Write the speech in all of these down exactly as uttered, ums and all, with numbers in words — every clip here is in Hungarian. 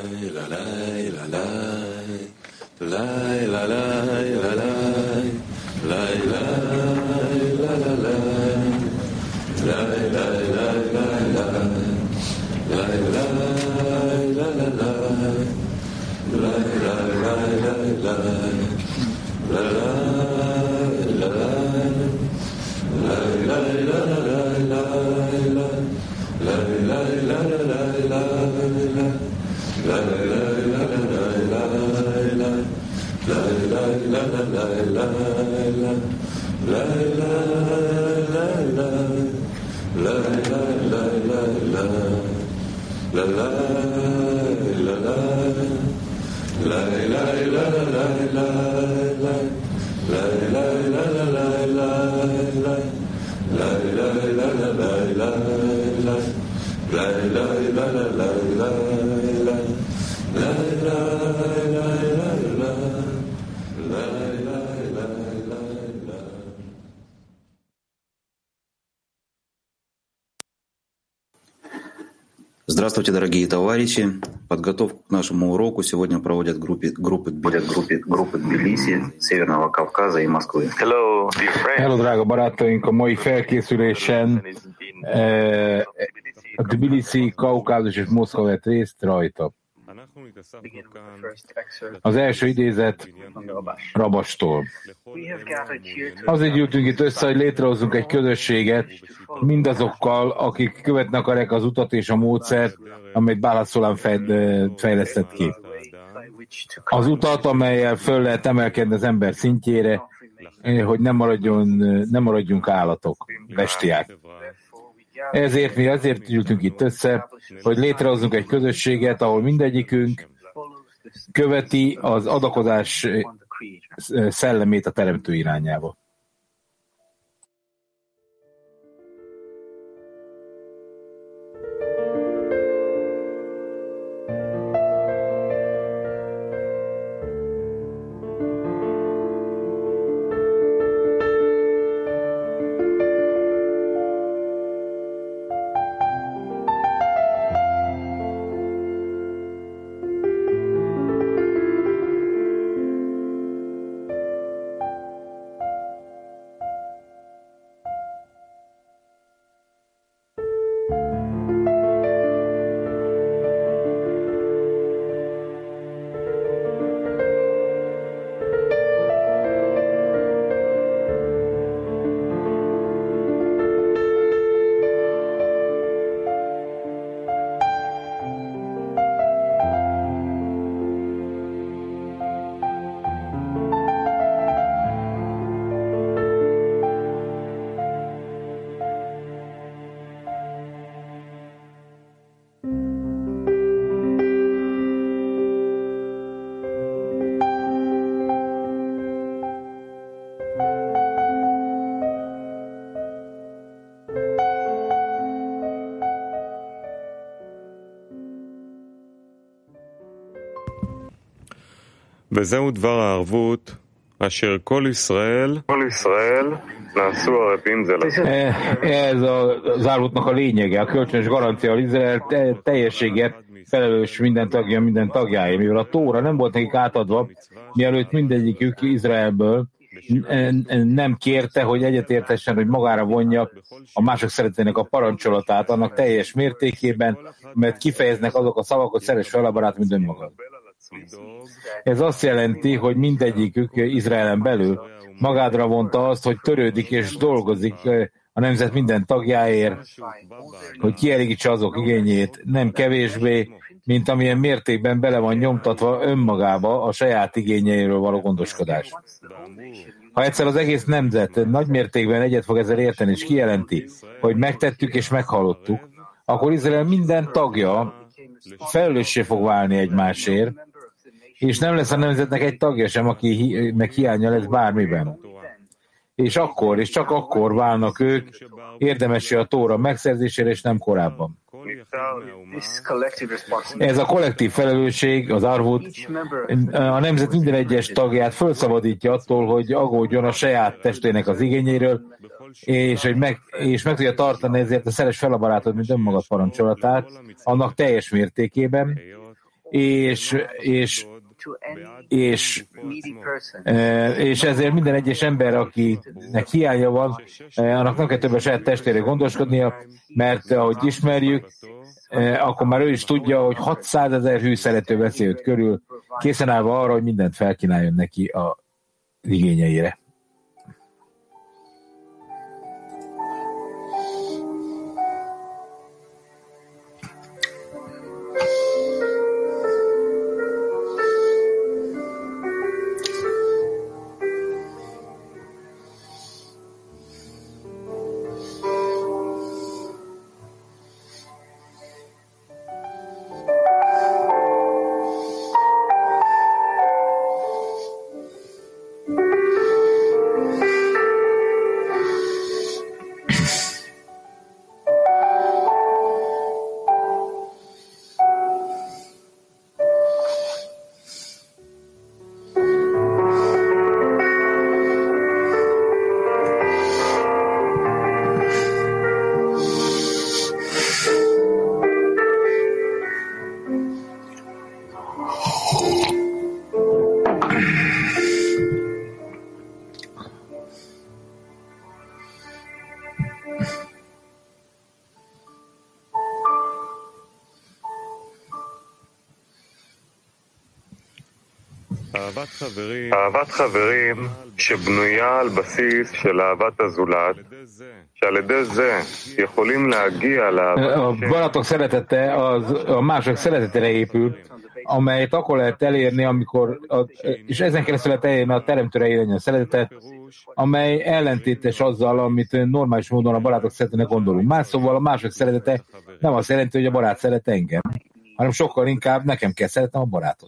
Здравствуйте, дорогие товарищи. Подготовку к нашему уроку сегодня проводят группы, группы, группы, группы Тбилиси, Северного Кавказа и Москвы. Hello, Hello, drága barátaink! A mai felkészülésen eh, a Tbilisi, Kaukázus és Moszkva vett részt rajta. Az első idézet Rabastól. Azért gyűltünk itt össze, hogy létrehozzunk egy közösséget mindazokkal, akik követni akarják az utat és a módszert, amelyet Bálá Szolám fejlesztett ki. Az utat, amellyel föl lehet emelkedni az ember szintjére, hogy nem, maradjon, nem maradjunk állatok, bestiák. Ezért mi azért gyűltünk itt össze, hogy létrehozzunk egy közösséget, ahol mindegyikünk követi az adakozás szellemét a teremtő irányába. וזהו דבר הערבות אשר כל ישראל כל ישראל נעשו ערבים זה לזה. Ez az árvótnak a lényege, a kölcsönös garancia, hogy Izrael teljességet felelős minden tagja, minden tagjáé. Mivel a Tóra nem volt nekik átadva, mielőtt mindegyikük Izraelből nem kérte, hogy egyetértessen, hogy magára vonja a mások szeretének a parancsolatát annak teljes mértékében, mert kifejeznek azok a szavak, hogy szeress fel a barát, mint önmagad. Ez azt jelenti, hogy mindegyikük Izraelen belül magádra vonta azt, hogy törődik és dolgozik a nemzet minden tagjáért, hogy kielégítse azok igényét, nem kevésbé, mint amilyen mértékben bele van nyomtatva önmagába a saját igényeiről való gondoskodás. Ha egyszer az egész nemzet nagy mértékben egyet fog ezzel érteni, és kijelenti, hogy megtettük és meghallottuk, akkor Izrael minden tagja felelőssé fog válni egymásért, és nem lesz a nemzetnek egy tagja sem, aki hi- meg hiánya lesz bármiben. És akkor, és csak akkor válnak ők érdemessé a Tóra megszerzésére, és nem korábban. Ez a kollektív felelősség, az arvut, a nemzet minden egyes tagját felszabadítja attól, hogy aggódjon a saját testének az igényéről, és, hogy meg, és meg tudja tartani ezért a szeres fel a barátod, mint önmagad parancsolatát, annak teljes mértékében, és, és, és, és ezért minden egyes ember, akinek hiánya van, annak nem kell több a saját testére gondoskodnia, mert ahogy ismerjük, akkor már ő is tudja, hogy hatszázezer hű szerető veszi őt körül, készen állva arra, hogy mindent felkínáljon neki a igényeire. אהבת חברים שבנויה על בסיס של אהבת הזולת, שעל ידי זה יכולים להגיע לאהבת a barátok szeretete az a mások szeretetére épül, amelyet akkor lehet elérni, amikor, a, és ezen keresztül lehet elérni a teremtőre élni a szeretetet, amely ellentétes azzal, amit normális módon a barátok szeretetnek gondolunk. Más szóval a mások szeretete nem azt jelenti, hogy a barát szeret engem, hanem sokkal inkább nekem kell szeretnem a barátot.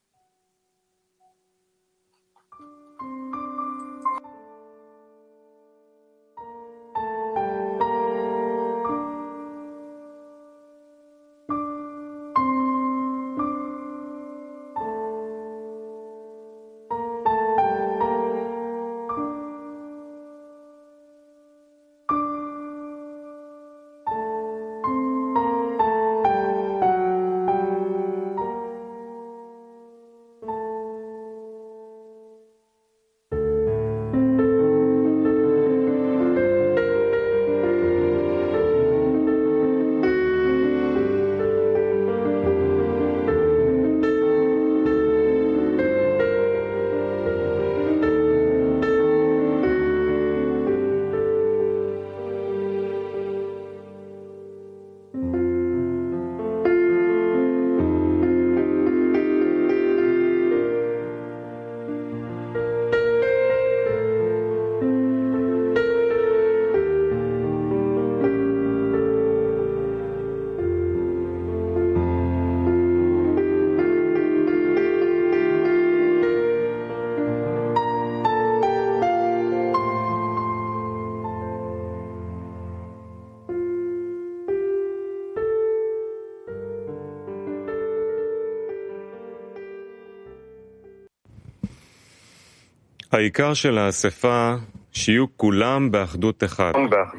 העיקר של האספה שיהיו כולם באחדות אחד.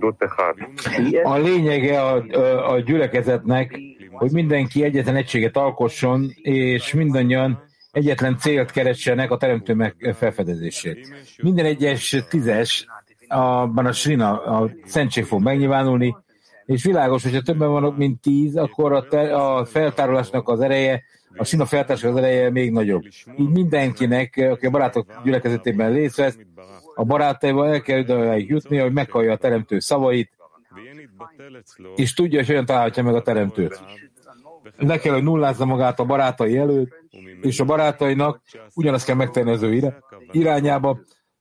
A lényege a, a, a gyülekezetnek, hogy mindenki egyetlen egységet alkosson, és mindannyian egyetlen célt keressenek a teremtő meg felfedezését. Minden egyes tízes, abban a srina, a szentség fog megnyilvánulni, és világos, hogyha többen vannak, mint tíz, akkor a, te, a feltárolásnak az ereje, a sima feltárolásnak az ereje még nagyobb. Így mindenkinek, aki a barátok gyülekezetében részt vesz, a barátaival el kell odáig jutni, hogy meghallja a teremtő szavait, és tudja, hogy hogyan találhatja meg a teremtőt. Le kell, hogy nullázza magát a barátai előtt, és a barátainak ugyanazt kell megtenni az ő irányába,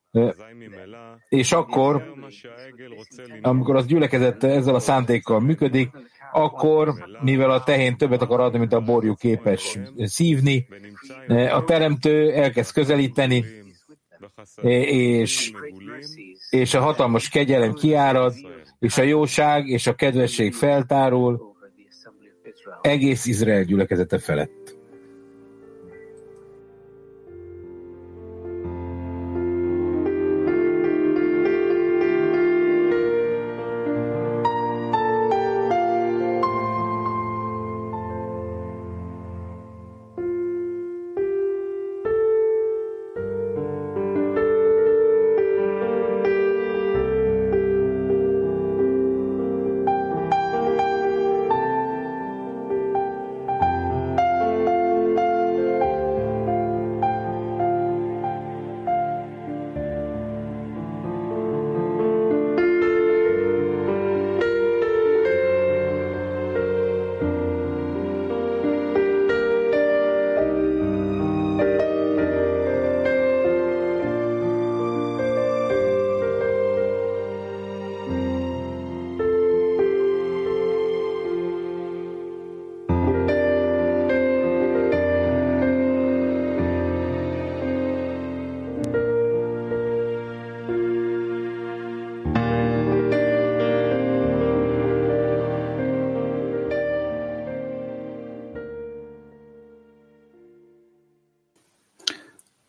és akkor, amikor az gyülekezet ezzel a szántékkal működik, akkor, mivel a tehén többet akar adni, mint a borjú képes szívni, a teremtő elkezd közelíteni, és, és a hatalmas kegyelem kiárad, és a jóság és a kedvesség feltárul egész Izrael gyülekezete felett.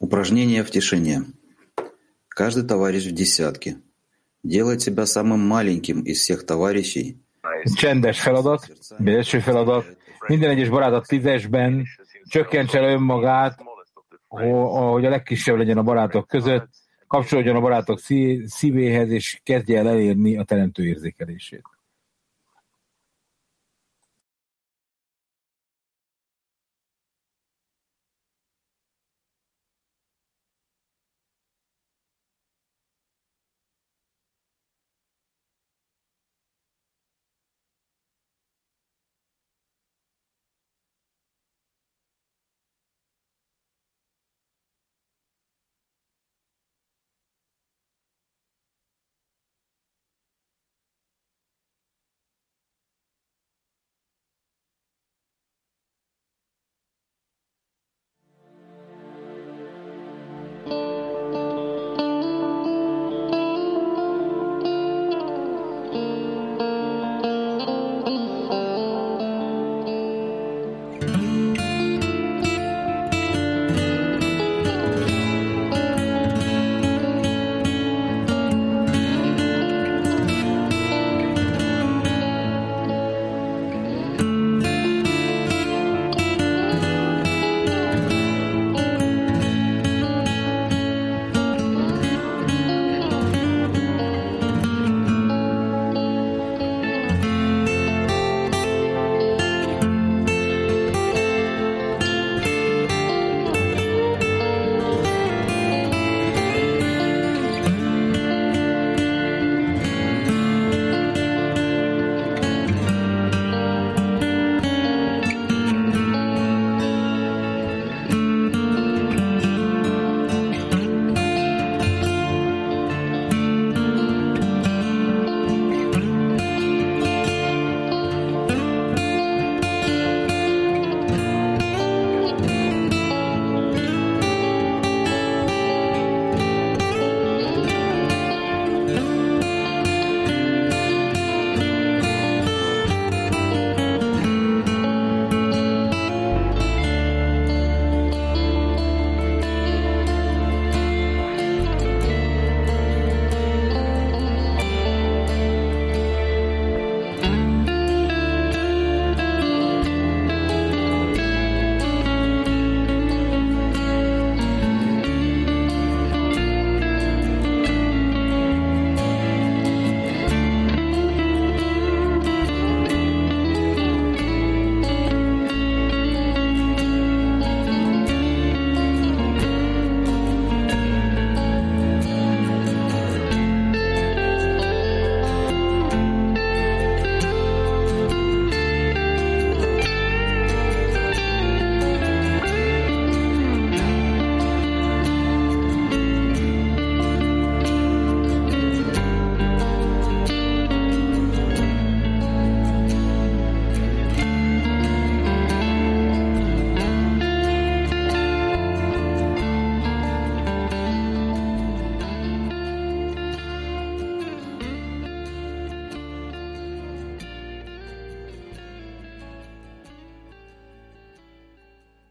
Упражнение в тишине. Каждый товарищ в десятке. Делай себя самым маленьким из всех товарищей. Csendes feladat, belső feladat. Minden egyes barát a tízesben csökkentse le önmagát, hogy a legkisebb legyen a barátok között, kapcsolódjon a barátok szívéhez, és kezdje el elérni a teremtő érzékelését.